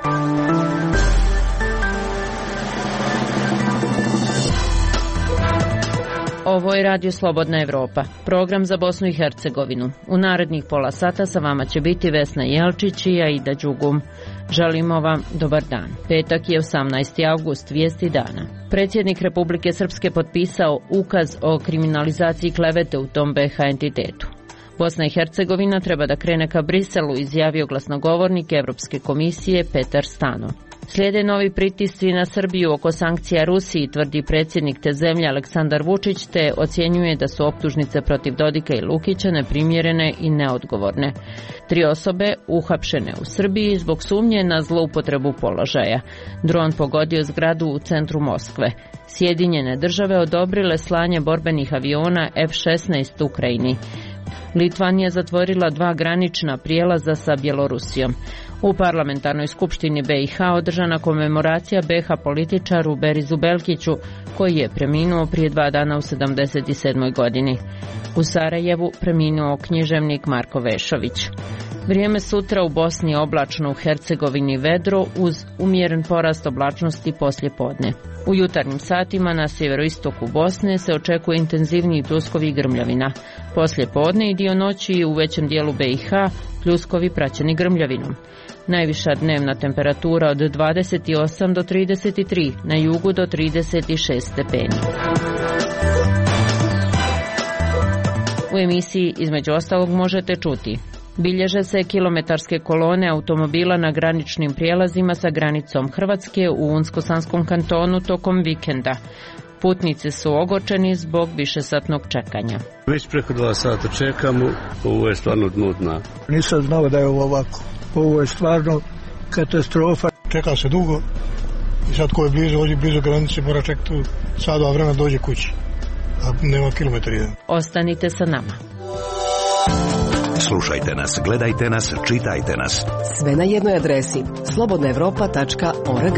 Ovo je Radio Slobodna Evropa, program za Bosnu i Hercegovinu. U narednih pola sata sa vama će biti Vesna Jelčić i Aida Đugum. Želimo vam dobar dan. Petak je 18. avgust, vijesti dana. Predsjednik Republike Srpske potpisao ukaz o kriminalizaciji klevete u tom BiH entitetu. Bosna i Hercegovina treba da krene ka Briselu, izjavio glasnogovornik Evropske komisije Petar Stano. Slijede novi pritisci na Srbiju oko sankcija Rusiji, tvrdi predsjednik te zemlje Aleksandar Vučić, te ocjenjuje da su optužnice protiv Dodika i Lukića neprimjerene i neodgovorne. 3 osobe uhapšene u Srbiji zbog sumnje na zloupotrebu položaja. Dron pogodio zgradu u centru Moskve. Sjedinjene države odobrile slanje borbenih aviona F-16 Ukrajini. Litvanija zatvorila 2 granična prijelaza sa Bjelorusijom. U parlamentarnoj skupštini BiH održana komemoracija BiH političaru Berizu Belkiću, koji je preminuo prije 2 dana u 77. godini. U Sarajevu preminuo književnik Marko Vešović. Vrijeme sutra u Bosni oblačno, u Hercegovini vedro uz umjeren porast oblačnosti poslje podne. U jutarnjim satima na sjeveroistoku Bosne se očekuje intenzivniji pljuskovi i grmljavina. Poslje podne i dio noći u većem dijelu BiH pljuskovi praćeni grmljavinom. Najviša dnevna temperatura od 28 do 33, na jugu do 36 stepeni. U emisiji između ostalog možete čuti: bilježe se kilometarske kolone automobila na graničnim prijelazima sa granicom Hrvatske u Unsko-Sanskom kantonu tokom vikenda. Putnici su ogorčeni zbog višesatnog čekanja. Već preko 2 sata čekamo, ovo je stvarno nudna. Nisam znao da je ovo ovako. Ovo je stvarno katastrofa. Čeka se dugo i sad ko je blizu granice mora čekati sat dva vremena dođe kući. A nema kilometar jedan. Ostanite sa nama. Slušajte nas, gledajte nas, čitajte nas. Sve na jednoj adresi: slobodnaevropa.org.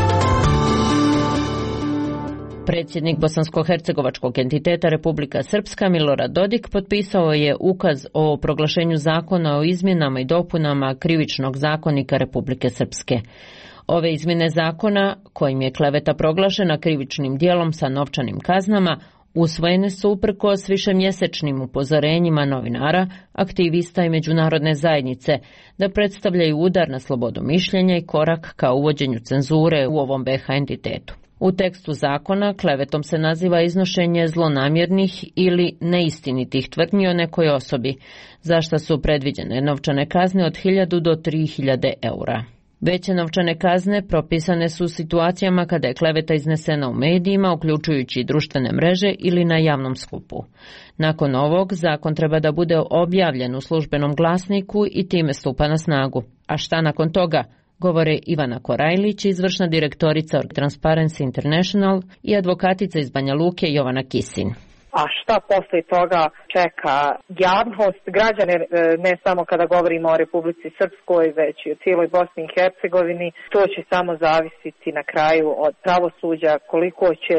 Predsjednik bosansko-hercegovačkog entiteta Republika Srpska Milorad Dodik potpisao je ukaz o proglašenju zakona o izmjenama i dopunama Krivičnog zakonika Republike Srpske. Ove izmjene zakona, kojim je kleveta proglašena krivičnim djelom sa novčanim kaznama, usvojene su uprkos višemjesečnim upozorenjima novinara, aktivista i međunarodne zajednice da predstavljaju udar na slobodu mišljenja i korak ka uvođenju cenzure u ovom BiH entitetu. U tekstu zakona klevetom se naziva iznošenje zlonamjernih ili neistinitih tvrdnji o nekoj osobi, za što su predviđene novčane kazne od 1000 do 3000 eura. Veće novčane kazne propisane su u situacijama kada je kleveta iznesena u medijima, uključujući društvene mreže ili na javnom skupu. Nakon ovog, zakon treba da bude objavljen u službenom glasniku i time stupa na snagu. A šta nakon toga? Govore Ivana Korajlić, izvršna direktorica Transparency International, i advokatica iz Banja Luke Jovana Kisin. A šta poslije toga čeka javnost, građane, ne samo kada govorimo o Republici Srpskoj, već i o cijeloj Bosni i Hercegovini, to će samo zavisiti na kraju od pravosuđa, koliko će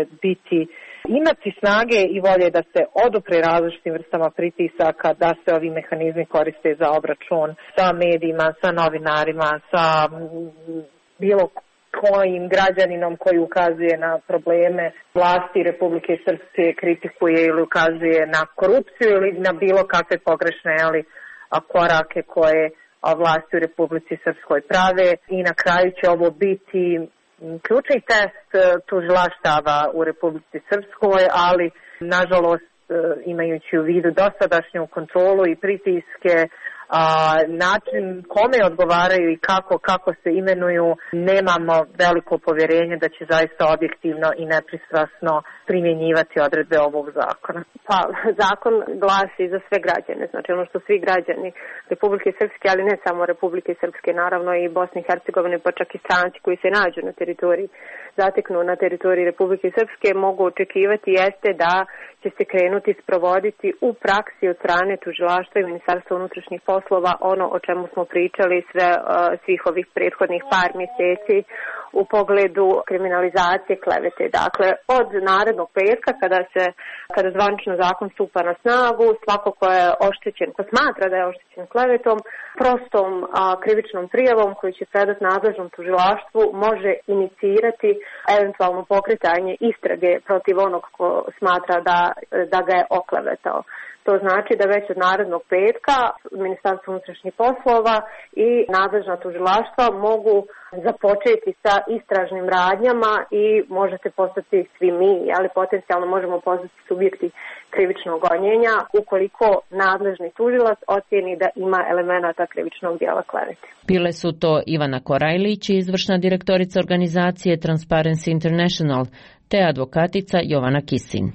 imati snage i volje da se odupre različitim vrstama pritisaka, da se ovi mehanizmi koriste za obračun sa medijima, sa novinarima, sa bilo kojim građaninom koji ukazuje na probleme vlasti Republike Srpske, kritikuje ili ukazuje na korupciju ili na bilo kakve pogrešne korake koje vlasti u Republici Srpskoj prave. I na kraju će ovo biti ključni test tužilaštava u Republici Srpskoj, ali nažalost imajući u vidu dosadašnju kontrolu i pritiske, način kome odgovaraju i kako se imenuju, nemamo veliko povjerenje da će zaista objektivno i nepristrasno primjenjivati odredbe ovog zakona. Pa, zakon glasi za sve građane, znači ono što svi građani Republike Srpske, ali ne samo Republike Srpske, naravno i Bosne i Hercegovine, pa čak i stranci koji se nađu na teritoriji, zateknu na teritoriji Republike Srpske, mogu očekivati jeste da će se krenuti sprovoditi u praksi od strane tužilaštva i Ministarstva unutrašnjih poslova ono o čemu smo pričali svih ovih prethodnih par mjeseci, u pogledu kriminalizacije klevete. Dakle, od narednog petka kada zvanično zakon stupa na snagu, svako ko je oštećen, ko smatra da je oštećen klevetom, prostom krivičnom prijavom koju će predati nadležnom tužilaštvu može inicirati eventualno pokretanje istrage protiv onog ko smatra da ga je oklevetao. To znači da već od narednog petka Ministarstvo unutrašnjih poslova i nadležna tužilaštva mogu započeti sa istražnim radnjama i možete postati svi mi, ali potencijalno možemo postati subjekti krivičnog gonjenja ukoliko nadležni tužilac ocijeni da ima elemenata krivičnog djela klevete. Bile su to Ivana Korajlić, izvršna direktorica organizacije Transparency International, te advokatica Jovana Kisin.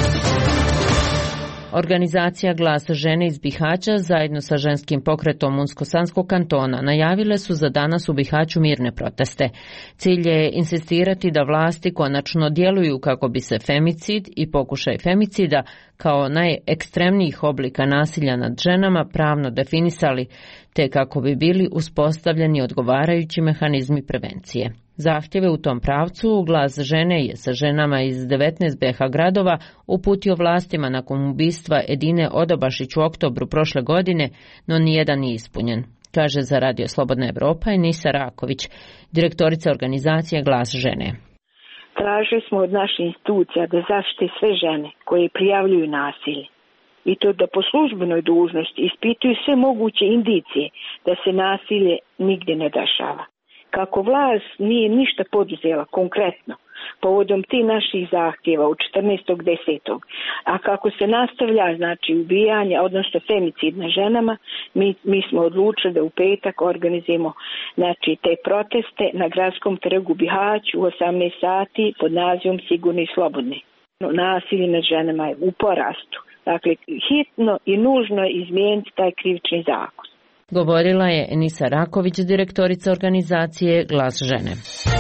Organizacija Glas žene iz Bihaća zajedno sa ženskim pokretom Unsko-Sanskog kantona najavile su za danas u Bihaću mirne proteste. Cilj je insistirati da vlasti konačno djeluju kako bi se femicid i pokušaj femicida kao najekstremnijih oblika nasilja nad ženama pravno definisali, te kako bi bili uspostavljeni odgovarajući mehanizmi prevencije. Zahtjeve u tom pravcu Glas žene je sa ženama iz 19 BiH gradova uputio vlastima nakon ubistva Edine Odobašić u oktobru prošle godine, no nijedan nije ispunjen, kaže za Radio Slobodna Evropa Enisa Raković, direktorica organizacije Glas žene. Tražili smo od naših institucija da zaštite sve žene koje prijavljuju nasilje i to da po službenoj dužnosti ispituju sve moguće indicije da se nasilje nigdje ne dešava. Kako vlast nije ništa poduzela konkretno povodom tih naših zahtjeva od 14.10. a kako se nastavlja ubijanje, odnosno femicid na ženama, mi smo odlučili da u petak organizujemo te proteste na gradskom trgu Bihać u 18 sati pod nazivom Sigurni i slobodni. Nasilje nad ženama je u porastu. Dakle, hitno i nužno je izmijeniti taj krivični zakon. Govorila je Enisa Raković, direktorica organizacije Glas žene.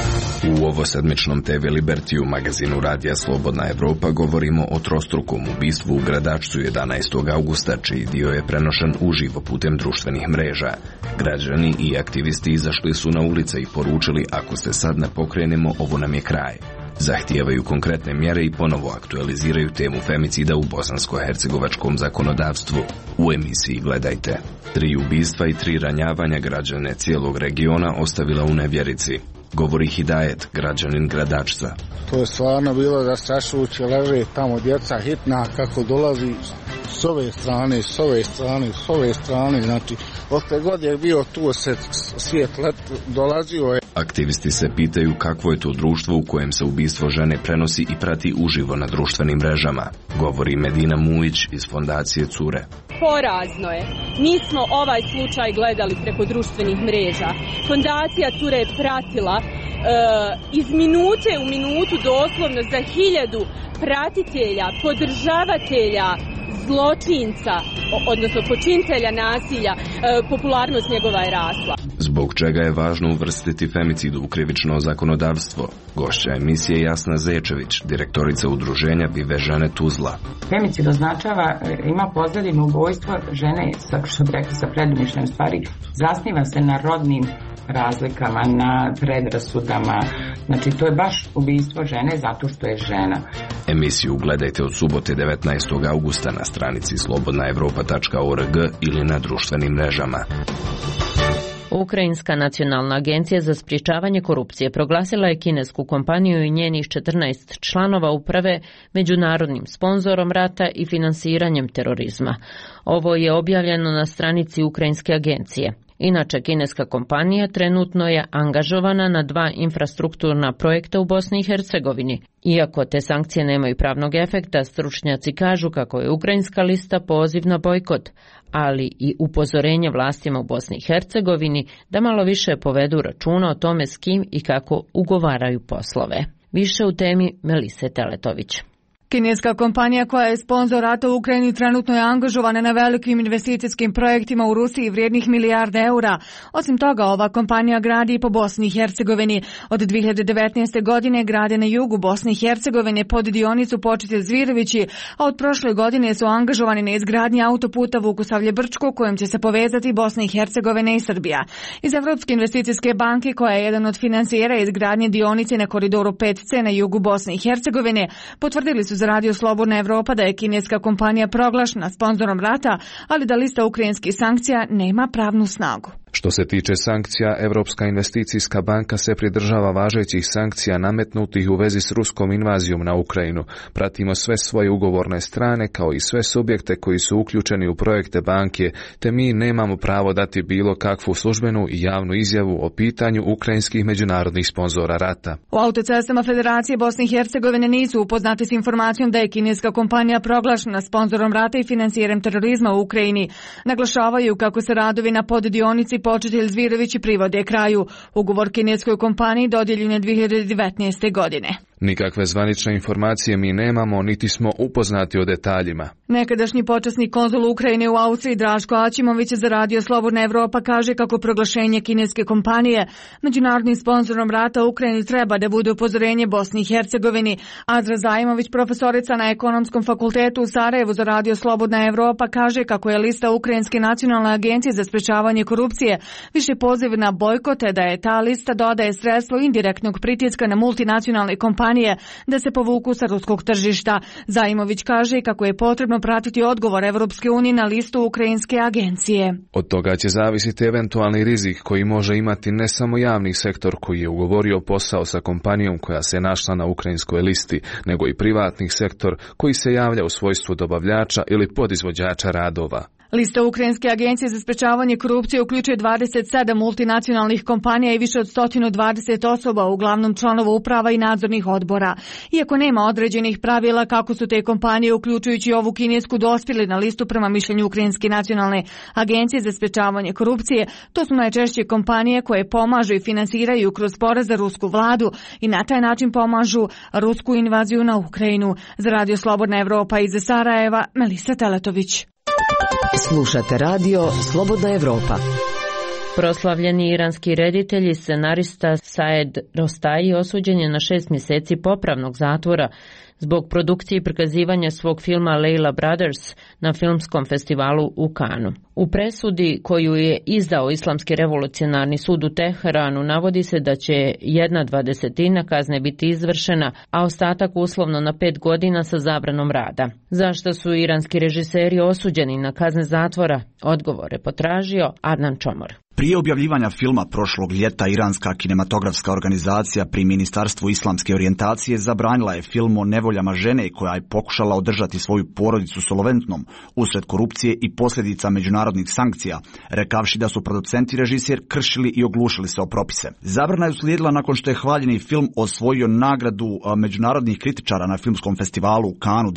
U ovosedmičnom TV Libertiju magazinu Radija Slobodna Evropa govorimo o trostrukom ubistvu u Gradačcu 11. augusta, čiji dio je prenošen uživo putem društvenih mreža. Građani i aktivisti izašli su na ulice i poručili: ako se sad ne pokrenemo, ovo nam je kraj. Zahtijevaju konkretne mjere i ponovo aktualiziraju temu femicida u bosansko-hercegovačkom zakonodavstvu. U emisiji Gledajte. 3 ubistva i 3 ranjavanja građane cijelog regiona ostavila u nevjerici. Govori Hidajet, građanin Gradačca. To je stvarno bilo zastrašujuće, leže tamo djeca hitna kako dolazi s ove strane, s ove strane, s ove strane, znači od god je bio tu svijet dolazio je. Aktivisti se pitaju kakvo je to društvo u kojem se ubistvo žene prenosi i prati uživo na društvenim mrežama, govori Medina Mujić iz fondacije Cure. Porazno je. Mi smo ovaj slučaj gledali preko društvenih mreža. Fondacija Cure je pratila iz minute u minutu doslovno za 1000 pratitelja, podržavatelja zločinca, odnosno počinitelja nasilja, popularnost njegova je rasla. Zbog čega je važno uvrstiti femicid u krivično zakonodavstvo? Gošća emisije Jasna Zečević, direktorica udruženja Vive žene Tuzla. Femicid označava, ima pozadinu ubojstvo žene, što bi rekli sa predumišljem stvari, zasniva se na rodnim razlikama, na predrasudama. Znači, to je baš ubistvo žene zato što je žena. Emisiju gledajte od subote 19. augusta na stranici slobodnaevropa.org ili na društvenim mrežama. Ukrajinska nacionalna agencija za sprječavanje korupcije proglasila je kinesku kompaniju i njenih 14 članova uprave međunarodnim sponzorom rata i finansiranjem terorizma. Ovo je objavljeno na stranici Ukrajinske agencije. Inače, kineska kompanija trenutno je angažovana na 2 infrastrukturna projekta u Bosni i Hercegovini. Iako te sankcije nemaju pravnog efekta, stručnjaci kažu kako je ukrajinska lista poziv na bojkot, ali i upozorenje vlastima u Bosni i Hercegovini da malo više povedu računa o tome s kim i kako ugovaraju poslove. Više u temi Melise Teletović. Kineska kompanija koja je sponzor rata u Ukrajini trenutno je angažovana na velikim investicijskim projektima u Rusiji vrijednih milijarde eura. Osim toga, ova kompanija gradi i po Bosni i Hercegovini. Od 2019. godine grade na jugu Bosne i Hercegovine pod dionicu Počitelj-Zvirovići, a od prošle godine su angažovani na izgradnji autoputa Vukusavlje-Brčko kojim će se povezati Bosna i Hercegovina i Srbija. Iz Evropske investicijske banke, koja je jedan od financijera izgradnje dionice na koridoru 5C na jugu Bosne i Hercegovine, potvrdili su za Radio Slobodna Evropa da je kineska kompanija proglašena sponzorom rata, ali da lista ukrajinskih sankcija nema pravnu snagu. Što se tiče sankcija, Evropska investicijska banka se pridržava važećih sankcija nametnutih u vezi s ruskom invazijom na Ukrajinu. Pratimo sve svoje ugovorne strane kao i sve subjekte koji su uključeni u projekte banke, te mi nemamo pravo dati bilo kakvu službenu i javnu izjavu o pitanju ukrajinskih međunarodnih sponzora rata. U autocestama Federacije Bosne i Hercegovine nisu upoznati s informacijom da je kineska kompanija proglašena sponzorom rata i financijerem terorizma u Ukrajini. Naglašavaju kako se radovi na poddionici Počitelj-Zvirovići privode kraju. Ugovor kineskoj kompaniji dodijeljen je 2019. godine. Nikakve zvanične informacije mi nemamo, niti smo upoznati o detaljima. Nekadašnji počasni konzul Ukrajine u Austriji Draško Aćimović za Radio Slobodna Evropa kaže kako proglašenje kineske kompanije međunarodnim sponzorom rata u Ukrajini treba da bude upozorenje Bosni i Hercegovini. Azra Zajmović, profesorica na Ekonomskom fakultetu u Sarajevu za Radio Slobodna Evropa, kaže kako je lista Ukrajinske nacionalne agencije za sprečavanje korupcije više poziv na bojkote, da je ta lista dodaje sredstvo indirektnog pritiska na multinacionalne kompanije da se povuku sa ruskog tržišta. Zajmović kaže kako je potrebno pratiti odgovor Evropske unije na listu Ukrajinske agencije. Od toga će zavisiti eventualni rizik koji može imati ne samo javni sektor koji je ugovorio posao sa kompanijom koja se našla na ukrajinskoj listi, nego i privatni sektor koji se javlja u svojstvu dobavljača ili podizvođača radova. Lista Ukrajinske agencije za sprečavanje korupcije uključuje 27 multinacionalnih kompanija i više od 120 osoba, uglavnom članova uprava i nadzornih odbora. Iako nema određenih pravila kako su te kompanije, uključujući ovu kinesku, dospjeli na listu prema mišljenju Ukrajinske nacionalne agencije za sprečavanje korupcije, to su najčešće kompanije koje pomažu i finansiraju kroz porez za rusku vladu i na taj način pomažu rusku invaziju na Ukrajinu. Za Radio Slobodna Evropa iz Sarajeva, Melisa Teletović. Slušate Radio Slobodna Evropa. Proslavljeni iranski reditelj i scenarista Saed Rostaji osuđen je na 6 mjeseci popravnog zatvora zbog produkcije i prikazivanja svog filma Leila Brothers na filmskom festivalu u Kanu. U presudi koju je izdao Islamski revolucionarni sud u Teheranu navodi se da će 1/20 kazne biti izvršena, a ostatak uslovno na 5 godina sa zabranom rada. Zašto su iranski režiseri osuđeni na kazne zatvora? Odgovore potražio Adnan Čomor. Prije objavljivanja filma prošlog ljeta Iranska kinematografska organizacija pri Ministarstvu islamske orijentacije zabranila je film o nevoljama žene koja je pokušala održati svoju porodicu solventnom usred korupcije i posljedica međunarodnih sankcija, rekavši da su producent i režiser kršili i oglušili se o propise. Zabrana je uslijedila nakon što je hvaljeni film osvojio nagradu međunarodnih kritičara na filmskom festivalu u Kanu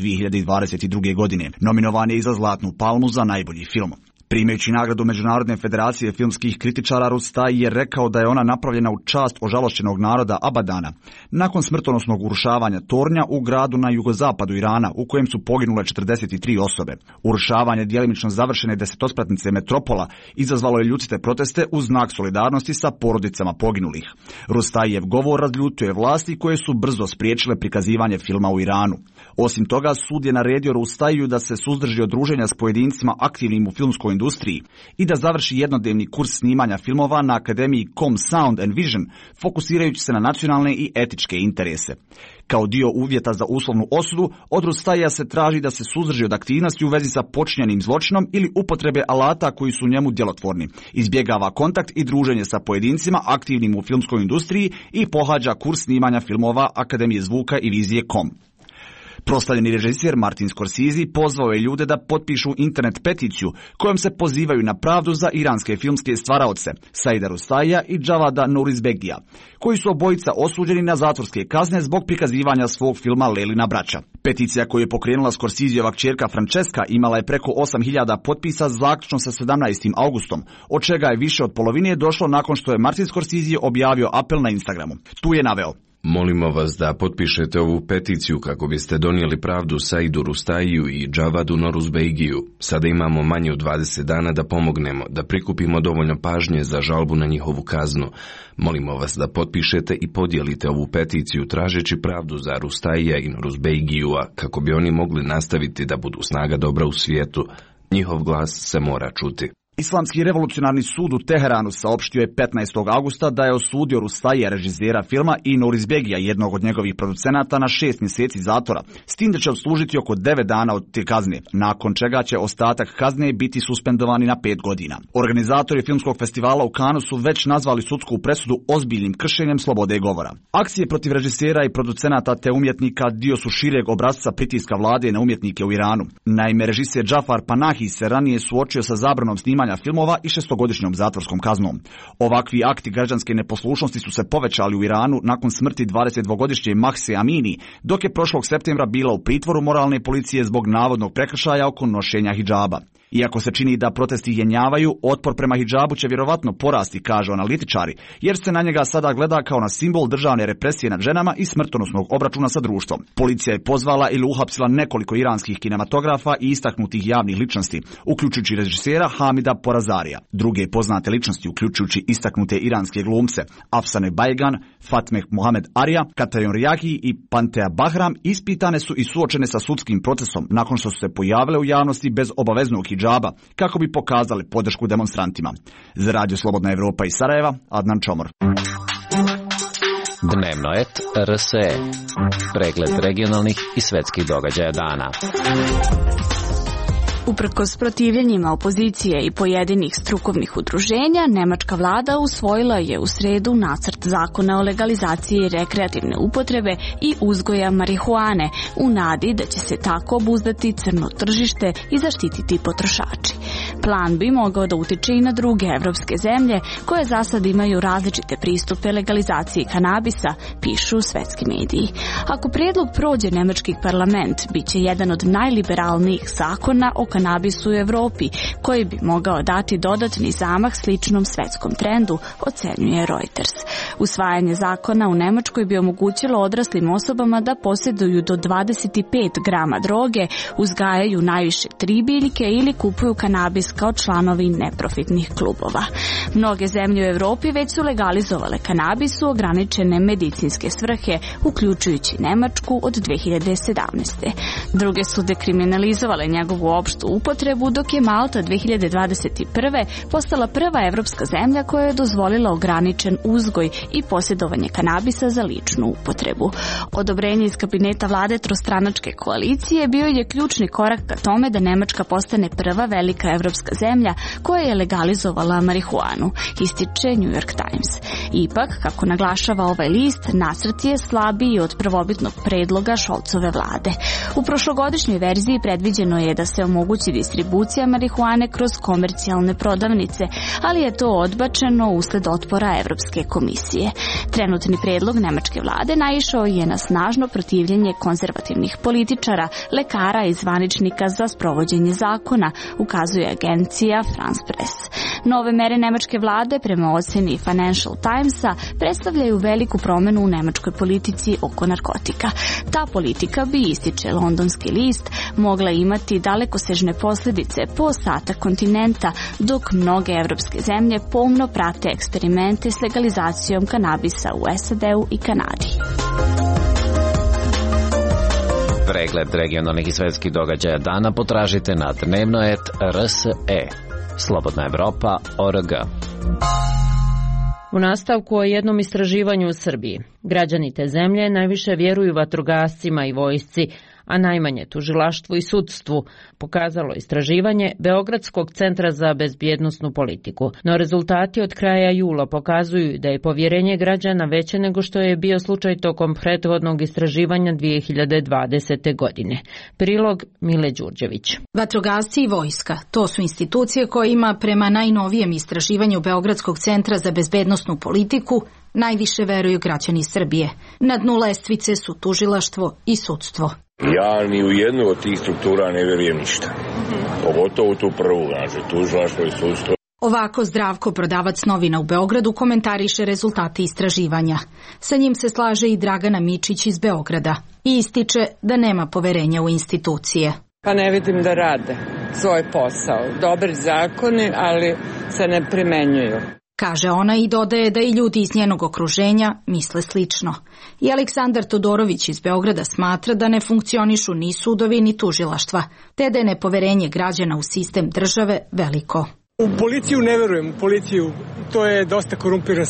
2022. godine. Nominovan je i za Zlatnu palmu za najbolji film. Primajući nagradu Međunarodne federacije filmskih kritičara, Rustaj je rekao da je ona napravljena u čast ožalošćenog naroda Abadana nakon smrtonosnog urušavanja tornja u gradu na jugozapadu Irana u kojem su poginule 43 osobe. Urušavanje djelimično završene desetospratnice Metropola izazvalo je ljudske proteste u znak solidarnosti sa porodicama poginulih. Rustajev govor razljutio je vlasti koje su brzo spriječile prikazivanje filma u Iranu. Osim toga, sud je naredio Rustaju da se suzdrži od druženja s pojedincima aktivnim u filmskoj industriji i da završi jednodnevni kurs snimanja filmova na Akademiji Com Sound and Vision, fokusirajući se na nacionalne i etičke interese. Kao dio uvjeta za uslovnu osudu, od Rustaja se traži da se suzdrži od aktivnosti u vezi sa počinjenim zločinom ili upotrebe alata koji su njemu djelotvorni, izbjegava kontakt i druženje sa pojedincima aktivnim u filmskoj industriji i pohađa kurs snimanja filmova Akademije zvuka i vizije Com. Proslavljeni režiser Martin Scorsese pozvao je ljude da potpišu internet peticiju kojom se pozivaju na pravdu za iranske filmske stvaraoce Saida Rustaija i Javada Nourizbegija, koji su obojica osuđeni na zatvorske kazne zbog prikazivanja svog filma Lelina braća. Peticija koju je pokrenula Scorseseova kćerka Francesca imala je preko 8.000 potpisa zaključno sa 17. augustom, od čega je više od polovine došlo nakon što je Martin Scorsese objavio apel na Instagramu. Tu je naveo: Molimo vas da potpišete ovu peticiju kako biste donijeli pravdu Saidu Rustaiju i Džavadu Noruzbeigiju. Sada imamo manje od 20 dana da pomognemo, da prikupimo dovoljno pažnje za žalbu na njihovu kaznu. Molimo vas da potpišete i podijelite ovu peticiju tražeći pravdu za Rustaija i Noruzbeigijua kako bi oni mogli nastaviti da budu snaga dobra u svijetu. Njihov glas se mora čuti. Islamski revolucionarni sud u Teheranu saopštio je 15. augusta da je osudio Rustaija, režisera filma, i Nourizbegija, jednog od njegovih producenata, na 6 mjeseci zatvora, s tim da će odslužiti oko 9 dana od te kazne, nakon čega će ostatak kazne biti suspendovani na 5 godina. Organizatori filmskog festivala u Kanu su već nazvali sudsku presudu ozbiljnim kršenjem slobode govora. Akcije protiv režisera i producenata te umjetnika dio su šireg obrasca pritiska vlade na umjetnike u Iranu. Naime, režiser Džafar Panahi se ranije suočio sa zabranom snimanja filmova i 6-godišnjom zatvorskom kaznom. Ovakvi akti građanske neposlušnosti su se povećali u Iranu nakon smrti 22-godišnje Mahse Amini, dok je prošlog septembra bila u pritvoru moralne policije zbog navodnog prekršaja oko nošenja hidžaba. Iako se čini da protesti jenjavaju, otpor prema hidžabu će vjerovatno porasti, kažu analitičari, jer se na njega sada gleda kao na simbol državne represije nad ženama i smrtonosnog obračuna sa društvom. Policija je pozvala ili uhapsila nekoliko iranskih kinematografa i istaknutih javnih ličnosti, uključujući režisera Hamida Porazarija. Druge poznate ličnosti, uključujući istaknute iranske glumce Afsane Baygan, Fatmeh Mohamed Arija, Katajon Rijaki i Pantea Bahram, ispitane su i suočene sa sudskim procesom nakon što su se pojavile u javnosti bez obaveznog hidžaba, kako bi pokazali podršku demonstrantima. Za Radio Slobodna Evropa iz Sarajeva, Adnan Čomor. Dnevnoet RSE. Pregled regionalnih i svetskih događaja dana. Uprkos protivljenjima opozicije i pojedinih strukovnih udruženja, nemačka vlada usvojila je u sredu nacrt zakona o legalizaciji rekreativne upotrebe i uzgoja marihuane u nadi da će se tako obuzdati crno tržište i zaštititi potrošači. Plan bi mogao da utiče i na druge evropske zemlje koje za sad imaju različite pristupe legalizaciji kanabisa, pišu svetski mediji. Ako prijedlog prođe nemački parlament, bit će jedan od najliberalnijih zakona o kanabisu u Evropi, koji bi mogao dati dodatni zamah sličnom svetskom trendu, ocenjuje Reuters. Usvajanje zakona u Nemačkoj bi omogućilo odraslim osobama da posjeduju do 25 grama droge, uzgajaju najviše 3 biljke ili kupuju kanabis kao članovi neprofitnih klubova. Mnoge zemlje u Evropi već su legalizovale kanabis u ograničene medicinske svrhe, uključujući Nemačku od 2017. Druge su dekriminalizovale njegovu opštu upotrebu, dok je Malta 2021. postala prva evropska zemlja koja je dozvolila ograničen uzgoj i posjedovanje kanabisa za ličnu upotrebu. Odobrenje iz kabineta vlade trostranačke koalicije bio je ključni korak ka tome da Nemačka postane prva velika evropska zemlja koja je legalizovala marihuanu, ističe New York Times. Ipak, kako naglašava ovaj list, nacrt je slabiji od prvobitnog predloga Šolcove vlade. U prošlogodišnjoj verziji predviđeno je da se omogući distribucija marihuane kroz komercijalne prodavnice, ali je to odbačeno usled otpora Evropske komisije. Trenutni predlog nemačke vlade naišao je na snažno protivljenje konzervativnih političara, lekara i zvaničnika za sprovođenje zakona, ukazuje agencija France Press. Nove mere nemačke vlade, prema oceni Financial Timesa, predstavljaju veliku promjenu u nemačkoj politici oko narkotika. Ta politika bi, ističe londonski list, mogla imati dalekosežne posljedice po ostatak kontinenta, dok mnoge evropske zemlje pomno prate eksperimente s legalizacijom kanabisa u SAD-u i Kanadi. Pregled regionalnih i svetskih događaja dana potražite na dnevnoet.rse. Slobodna Evropa.org. U nastavku o jednom istraživanju u Srbiji. Građani te zemlje najviše vjeruju vatrogascima i vojsci, a najmanje tužilaštvu i sudstvu, pokazalo istraživanje Beogradskog centra za bezbjednosnu politiku. No rezultati od kraja jula pokazuju da je povjerenje građana veće nego što je bio slučaj tokom prethodnog istraživanja 2020. godine. Prilog Mile Đurđević. Vatrogasci i vojska, to su institucije koje ima prema najnovijem istraživanju Beogradskog centra za bezbjednosnu politiku najviše veruju građani Srbije. Na dnu lestvice su tužilaštvo i sudstvo. Ja ni u jednu od tih struktura ne vjerujem ništa. Pogotovo u tu prvu, znači tužilaštvo i sudstvo. Ovako Zdravko, prodavac novina u Beogradu, komentariše rezultate istraživanja. Sa njim se slaže i Dragana Mičić iz Beograda i ističe da nema poverenja u institucije. Pa ne vidim da rade svoj posao. Dobri zakoni, ali se ne primenjuju. Kaže ona i dodaje da i ljudi iz njenog okruženja misle slično. I Aleksandar Todorović iz Beograda smatra da ne funkcionišu ni sudovi ni tužilaštva, te da je nepoverenje građana u sistem države veliko. U policiju ne verujem, u policiju to je dosta korumpiran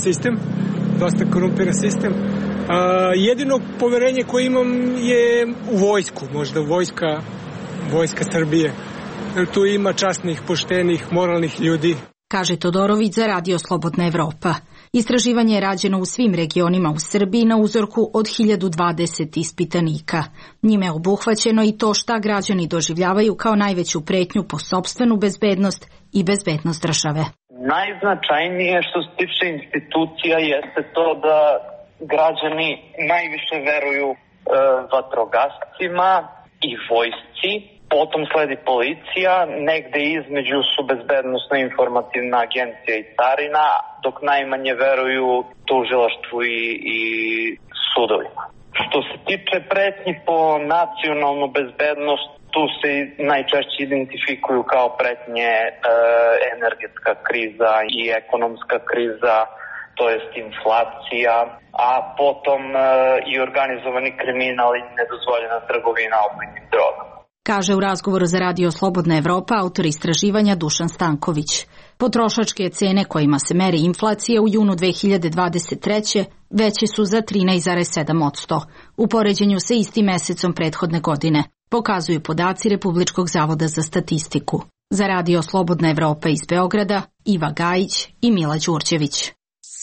sistem. Jedino poverenje koje imam je u vojsku, možda vojska Srbije. Tu ima časnih, poštenih, moralnih ljudi. Kaže Todorović za Radio Slobodna Evropa. Istraživanje je rađeno u svim regionima u Srbiji na uzorku od 1020 ispitanika. Njime je obuhvaćeno i to šta građani doživljavaju kao najveću pretnju po sopstvenu bezbednost i bezbednost države. Najznačajnije što se tiče institucija jeste to da građani najviše veruju vatrogascima i vojsci. Potom sledi policija, negde između su bezbednosno-informativna agencija i carina, dok najmanje veruju tužilaštvu i sudovima. Što se tiče pretnji po nacionalnu bezbednost, tu se najčešće identifikuju kao pretnje energetska kriza i ekonomska kriza, to jest inflacija, a potom i organizovani kriminal i nedozvoljena trgovina opojnim drogama. Kaže u razgovoru za Radio Slobodna Evropa autor istraživanja Dušan Stanković. Potrošačke cene kojima se meri inflacija u junu 2023. veće su za 13,7% u poređenju sa istim mesecom prethodne godine, pokazuju podaci Republičkog zavoda za statistiku. Za Radio Slobodna Evropa iz Beograda, Iva Gajić i Mila Đurđević.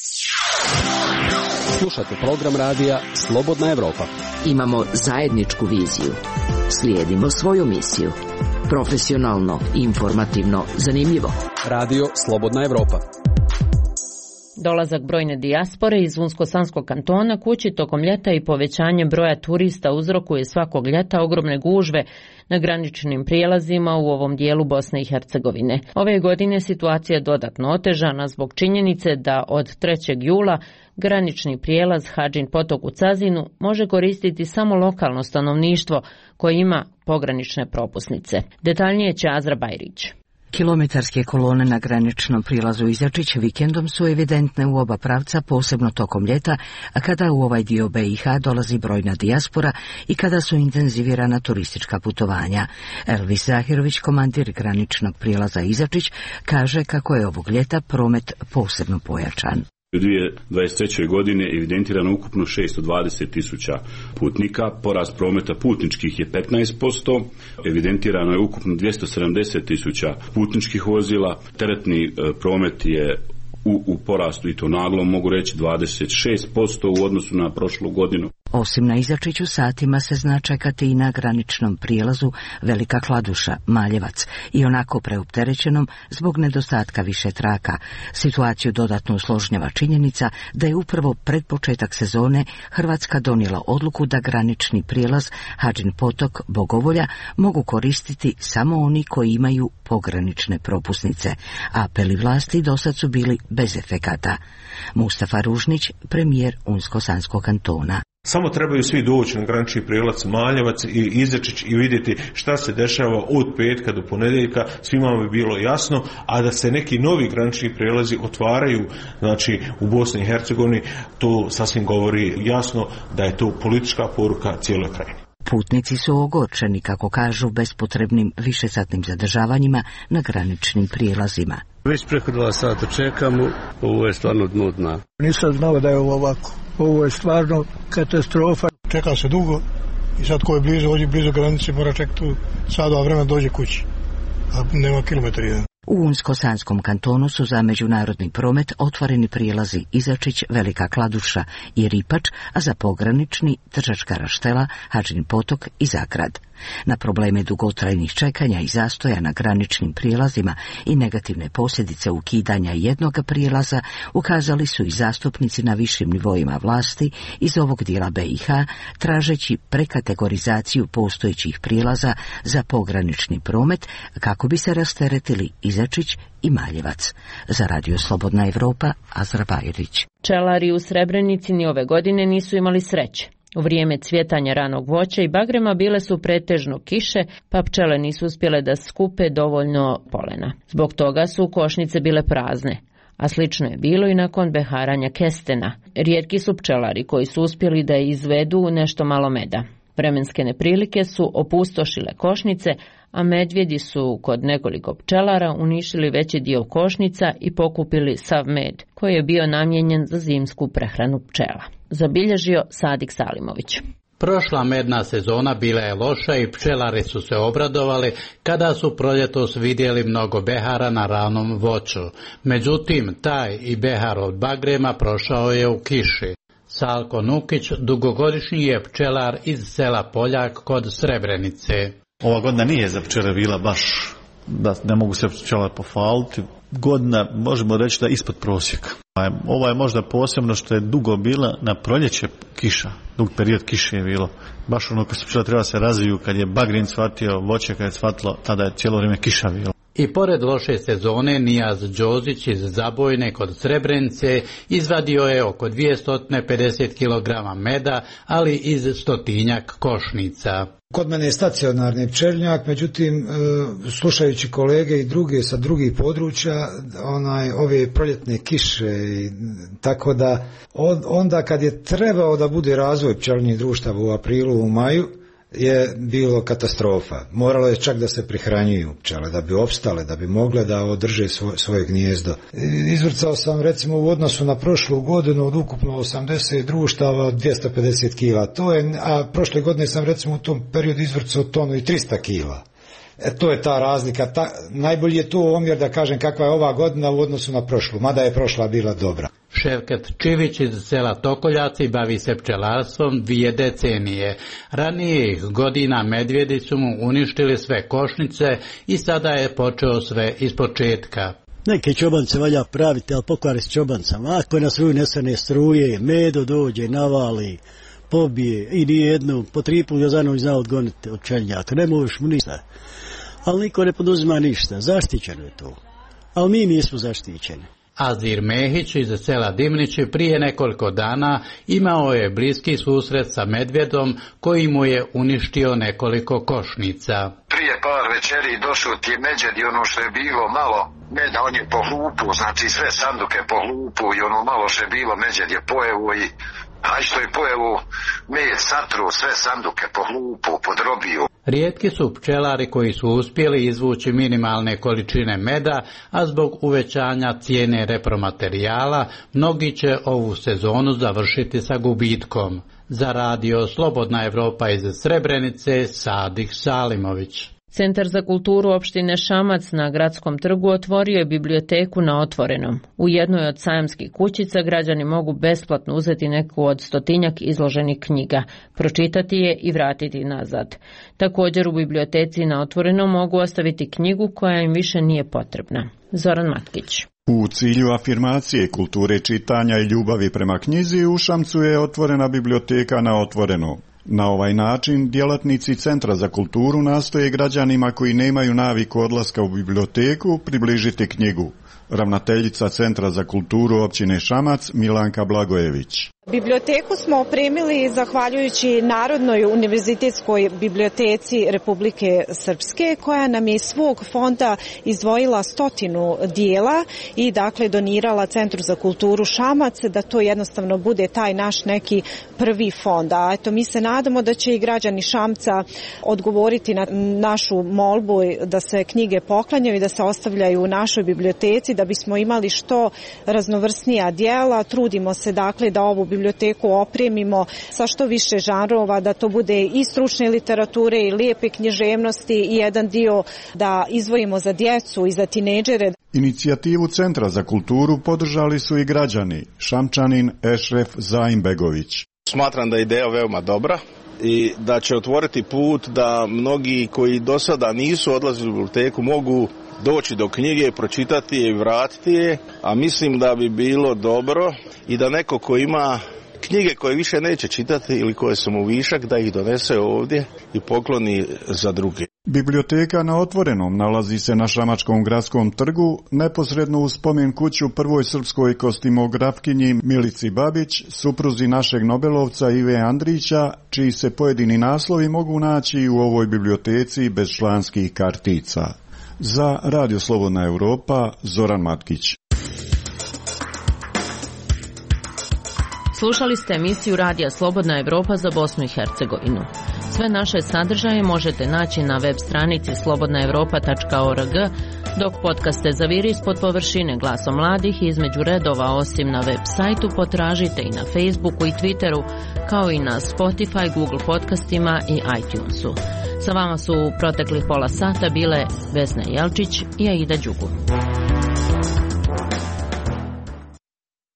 Slušate program radija Slobodna Evropa. Imamo zajedničku viziju. Slijedimo svoju misiju. Profesionalno, informativno, zanimljivo. Radio Slobodna Evropa. Dolazak brojne dijaspore iz Unsko-Sanskog kantona kući tokom ljeta i povećanje broja turista uzrokuje svakog ljeta ogromne gužve na graničnim prijelazima u ovom dijelu Bosne i Hercegovine. Ove godine situacija je dodatno otežana zbog činjenice da od 3. jula granični prijelaz Hadžin Potok u Cazinu može koristiti samo lokalno stanovništvo koje ima pogranične propusnice. Detaljnije će Azra Bajrić. Kilometarske kolone na graničnom prilazu Izačić vikendom su evidentne u oba pravca, posebno tokom ljeta, a kada u ovaj dio BiH dolazi brojna dijaspora i kada su intenzivirana turistička putovanja. Elvis Zahirović, komandir graničnog prijelaza Izačić, kaže kako je ovog ljeta promet posebno pojačan. U 2023. godine evidentirano ukupno 620.000 putnika, porast prometa putničkih je 15%, evidentirano je ukupno 270.000 putničkih vozila, teretni promet je u porastu i to naglo mogu reći 26% u odnosu na prošlu godinu. Osim na Izačiću satima se zna čekati i na graničnom prijelazu Velika Kladuša, Maljevac, i onako preopterećenom zbog nedostatka više traka. Situaciju dodatno usložnjava činjenica da je upravo pred početak sezone Hrvatska donijela odluku da granični prijelaz Hadžin Potok Bogovolja mogu koristiti samo oni koji imaju pogranične propusnice. Apeli vlasti dosad su bili bez efekata. Mustafa Ružnić, premijer Unsko-Sanskog kantona. Samo trebaju svi doći na granični prijelac Maljevac i Izačić i vidjeti šta se dešava od petka do ponedjeljka, svima bi bilo jasno, a da se neki novi granični prijelazi otvaraju, znači u Bosni i Hercegovini, to sasvim govori jasno da je to politička poruka cijeloj krajini. Putnici su ogorčeni, kako kažu, bespotrebnim višesatnim zadržavanjima na graničnim prijelazima. Već preko 2 sata čekamo, ovo je stvarno dno dna. Nisam znao da je ovo ovako. Ovo je stvarno katastrofa. Čeka se dugo i sad ko je blizu granice mora čekati sad do vremena dođe kući. A nema kilometar jedan. U Unsko-Sanskom kantonu su za međunarodni promet otvoreni prijelazi Izačić, Velika Kladuša i Ripač, a za pogranični Tržačka Raštela, Hadžin Potok i Zagrad. Na probleme dugotrajnih čekanja i zastoja na graničnim prijelazima i negativne posljedice ukidanja jednog prijelaza ukazali su i zastupnici na višim nivoima vlasti iz ovog dijela BiH, tražeći prekategorizaciju postojećih prijelaza za pogranični promet kako bi se rasteretili Izačić i Maljevac. Za Radio Slobodna Evropa, Azra Bajrić. Pčelari u Srebrenici ni ove godine nisu imali sreće. U vrijeme cvjetanja ranog voća i bagrema bile su pretežno kiše, pa pčele nisu uspjele da skupe dovoljno polena. Zbog toga su košnice bile prazne, a slično je bilo i nakon beharanja kestena. Rijetki su pčelari koji su uspjeli da izvedu nešto malo meda. Vremenske neprilike su opustošile košnice, a medvjedi su kod nekoliko pčelara uništili veći dio košnica i pokupili sav med, koji je bio namijenjen za zimsku prehranu pčela. Zabilježio Sadik Salimović. Prošla medna sezona bila je loša i pčelari su se obradovali kada su proljetos vidjeli mnogo behara na ranom voću. Međutim, taj i behar od bagrema prošao je u kiši. Salko Nukić dugogodišnji je pčelar iz sela Poljak kod Srebrenice. Ova godina nije za pčele bila baš, da ne mogu se pčelar pohvaliti. Godina možemo reći da je ispod prosjeka. Ovo je možda posebno što je dugo bila na proljeće kiša, dug period kiše je bilo. Baš ono kad se pčela treba se razviju, kad je bagrin cvatio, voće kad je cvatilo, tada je cijelo vrijeme kiša bilo. I pored loše sezone, Nijaz Đozić iz Zabojne kod Srebrenice izvadio je oko 250 kg meda, ali iz 100 košnica. Kod mene je stacionarni pčelinjak, međutim, slušajući kolege i druge sa drugih područja, ove proljetne kiše, tako da onda kad je trebao da bude razvoj pčelinjih društava u aprilu, u maju, je bilo katastrofa. Moralo je čak da se prihranjuju pčele, da bi opstale, da bi mogle da održe svoje gnijezdo. Izvrcao sam recimo u odnosu na prošlu godinu od ukupno 80 društava 250 kila. A prošle godine sam recimo u tom periodu izvrcao tonu i 300 kila. To je ta razlika. Najbolji je tu omjer da kažem kakva je ova godina u odnosu na prošlu, mada je prošla bila dobra. Ševket Čivić iz sela Tokoljaci bavi se pčelarstvom 2 decenije. Ranijih godina medvjedi su mu uništili sve košnice i sada je počeo sve ispočetka. Neke čobance valja praviti, ali pokvari s čobancama. Ako na svoju nesene struje, medo dođe, navali, pobije i nijednu, po 3 puta za noć zna odgoniti od pčelinjaka. Ne možeš mu ništa. Ali niko ne poduzima ništa. Zaštićeno je to. Ali mi nismo zaštićeni. Azir Mehić iz sela Dimnići prije nekoliko dana imao je bliski susret sa medvjedom koji mu je uništio nekoliko košnica. Prije par večeri došao ti je medvjed i ono što je bilo malo meda, on je po hlupu, znači sve sanduke po hlupu i ono malo što je bilo medvjed je pojevo i a što je pojevo med satru, sve sanduke po hlupu, podrobio. Rijetki su pčelari koji su uspjeli izvući minimalne količine meda, a zbog uvećanja cijene repromaterijala mnogi će ovu sezonu završiti sa gubitkom. Za Radio Slobodna Evropa iz Srebrenice, Sadik Salimović. Centar za kulturu opštine Šamac na Gradskom trgu otvorio je biblioteku na otvorenom. U jednoj od sajamskih kućica građani mogu besplatno uzeti neku od 100 izloženih knjiga, pročitati je i vratiti nazad. Također u biblioteci na otvorenom mogu ostaviti knjigu koja im više nije potrebna. Zoran Matkić. U cilju afirmacije kulture čitanja i ljubavi prema knjizi u Šamcu je otvorena biblioteka na otvorenom. Na ovaj način djelatnici Centra za kulturu nastoje građanima koji nemaju naviku odlaska u biblioteku približiti knjigu. Ravnateljica Centra za kulturu općine Šamac Milanka Blagojević. Biblioteku smo opremili zahvaljujući Narodnoj univerzitetskoj biblioteci Republike Srpske, koja nam je iz svog fonda izdvojila 100 dijela i dakle donirala Centru za kulturu Šamac da to jednostavno bude taj naš neki prvi fond. A eto, mi se nadamo da će i građani Šamca odgovoriti na našu molbu da se knjige poklanjaju i da se ostavljaju u našoj biblioteci da bismo imali što raznovrsnija dijela. Trudimo se dakle da ovu biblioteku opremimo sa što više žanrova, da to bude i stručne literature i lijepe književnosti i jedan dio da izdvojimo za djecu i za tinejdžere. Inicijativu Centra za kulturu podržali su i građani, Šamčanin Ešref Zaimbegović. Smatram da je ideja veoma dobra i da će otvoriti put da mnogi koji do sada nisu odlazili u biblioteku mogu doći do knjige, pročitati je i vratiti je, a mislim da bi bilo dobro i da neko ko ima knjige koje više neće čitati ili koje su mu višak, da ih donese ovdje i pokloni za druge. Biblioteka na Otvorenom nalazi se na Šamačkom gradskom trgu, neposredno uz spomen kuću prvoj srpskoj kostimografkinji Milici Babić, supruzi našeg Nobelovca Ive Andrića, čiji se pojedini naslovi mogu naći u ovoj biblioteci bez članskih kartica. Za Radio Slobodna Europa, Zoran Matkić. Slušali ste emisiju Radija Slobodna Evropa za Bosnu i Hercegovinu. Sve naše sadržaje možete naći na web stranici slobodnaevropa.org, dok podcaste Zaviri ispod površine glasom mladih između redova osim na web sajtu potražite i na Facebooku i Twitteru, kao i na Spotify, Google podcastima i iTunesu. Sa vama su u proteklih pola sata bile Vesna Jelčić i Aida Đugu.